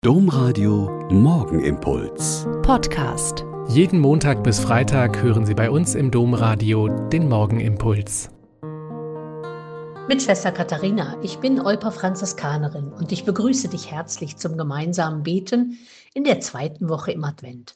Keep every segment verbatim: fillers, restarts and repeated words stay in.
Domradio Morgenimpuls. Podcast. Jeden Montag bis Freitag hören Sie bei uns im Domradio den Morgenimpuls. Mit Schwester Katharina, ich bin Olper Franziskanerin und ich begrüße dich herzlich zum gemeinsamen Beten in der zweiten Woche im Advent.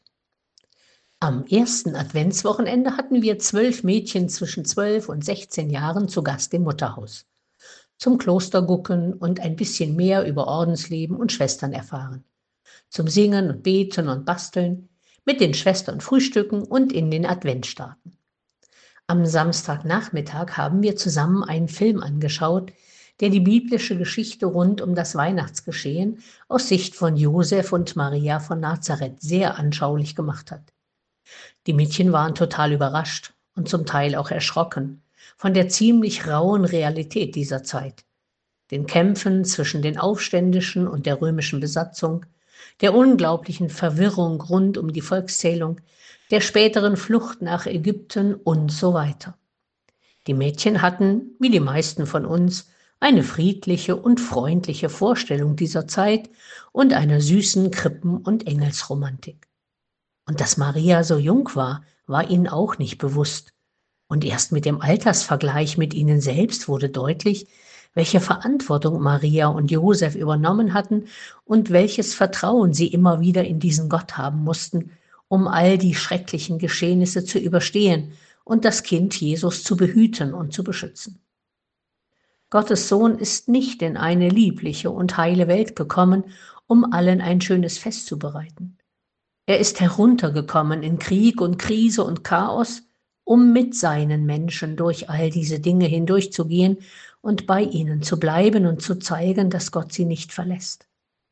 Am ersten Adventswochenende hatten wir zwölf Mädchen zwischen zwölf und sechzehn Jahren zu Gast im Mutterhaus. Zum Kloster gucken und ein bisschen mehr über Ordensleben und Schwestern erfahren. Zum Singen und Beten und Basteln, mit den Schwestern frühstücken und in den Advent starten. Am Samstagnachmittag haben wir zusammen einen Film angeschaut, der die biblische Geschichte rund um das Weihnachtsgeschehen aus Sicht von Josef und Maria von Nazareth sehr anschaulich gemacht hat. Die Mädchen waren total überrascht und zum Teil auch erschrocken von der ziemlich rauen Realität dieser Zeit, den Kämpfen zwischen den Aufständischen und der römischen Besatzung, der unglaublichen Verwirrung rund um die Volkszählung, der späteren Flucht nach Ägypten und so weiter. Die Mädchen hatten, wie die meisten von uns, eine friedliche und freundliche Vorstellung dieser Zeit und einer süßen Krippen- und Engelsromantik. Und dass Maria so jung war, war ihnen auch nicht bewusst. Und erst mit dem Altersvergleich mit ihnen selbst wurde deutlich, welche Verantwortung Maria und Josef übernommen hatten und welches Vertrauen sie immer wieder in diesen Gott haben mussten, um all die schrecklichen Geschehnisse zu überstehen und das Kind Jesus zu behüten und zu beschützen. Gottes Sohn ist nicht in eine liebliche und heile Welt gekommen, um allen ein schönes Fest zu bereiten. Er ist heruntergekommen in Krieg und Krise und Chaos, um mit seinen Menschen durch all diese Dinge hindurchzugehen und bei ihnen zu bleiben und zu zeigen, dass Gott sie nicht verlässt.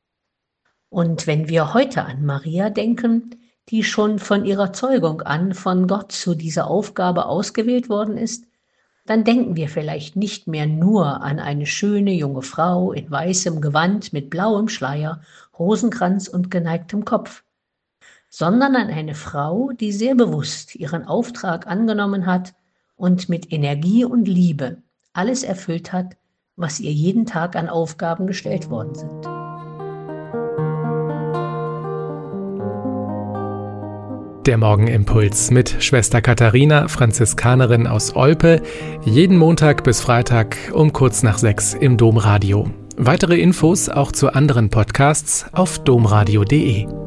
Und wenn wir heute an Maria denken, die schon von ihrer Zeugung an von Gott zu dieser Aufgabe ausgewählt worden ist, dann denken wir vielleicht nicht mehr nur an eine schöne junge Frau in weißem Gewand mit blauem Schleier, Rosenkranz und geneigtem Kopf, sondern an eine Frau, die sehr bewusst ihren Auftrag angenommen hat und mit Energie und Liebe alles erfüllt hat, was ihr jeden Tag an Aufgaben gestellt worden sind. Der Morgenimpuls mit Schwester Katharina, Franziskanerin aus Olpe, jeden Montag bis Freitag um kurz nach sechs im Domradio. Weitere Infos auch zu anderen Podcasts auf domradio punkt de.